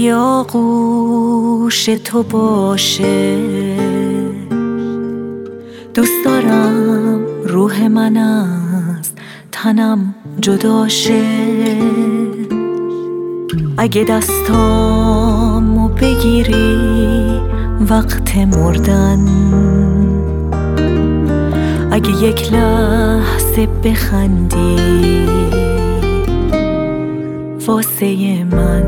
روی آغوش تو باشه. دوست دارم روح من از تنم جداشه. اگه دستامو بگیری وقت مردن، اگه یک لحظه بخندی واسه من،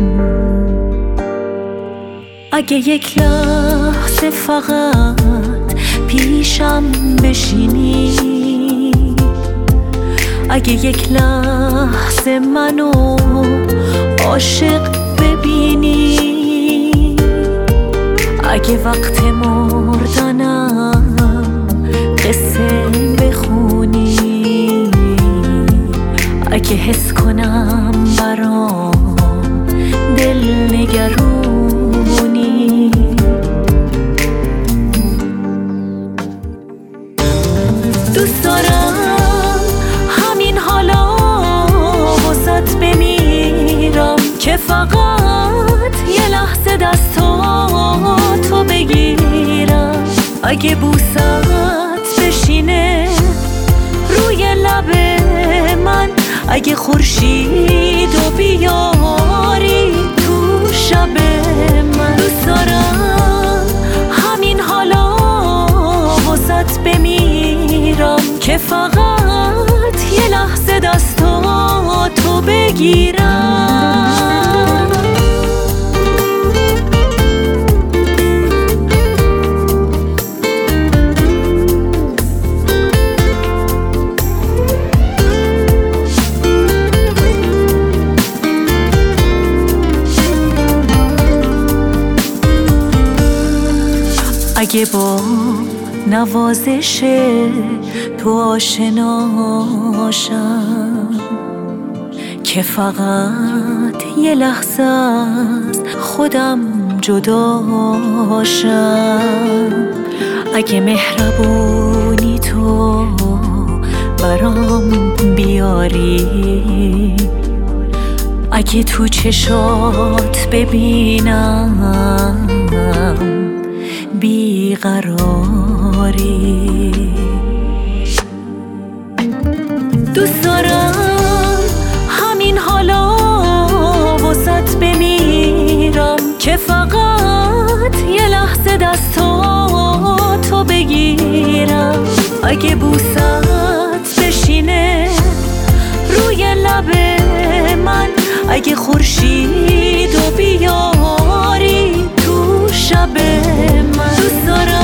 اگه یک لحظه فقط پیشم بشینی، اگه یک لحظه منو عاشق ببینی، اگه وقت مردنم قصه بخونی، اگه حس کنم برام دل نگرونی، دوست دارم همین حالا واسط بمیرم که فقط یه لحظه دستاتو بگیرم. اگه بوست بشینه روی لب من، اگه خورشیدو بیاری تو شب من، دوست دارم همین حالا واسط بمیرم که فقط یه لحظه دستاتو بگیرم. اگه با نوازش تو آشناشم که فقط یه لحظه از خودم جداشم، اگه مهربونی تو برام بیاری، اگه تو چشات ببینم بیقراری، دوست دارم همین حالا واسط بمیرم که فقط یه لحظه دستاتو بگیرم. اگه بوست بشینه روی لب من، اگه خورشیدو بیاری تو شب من، دوست دارم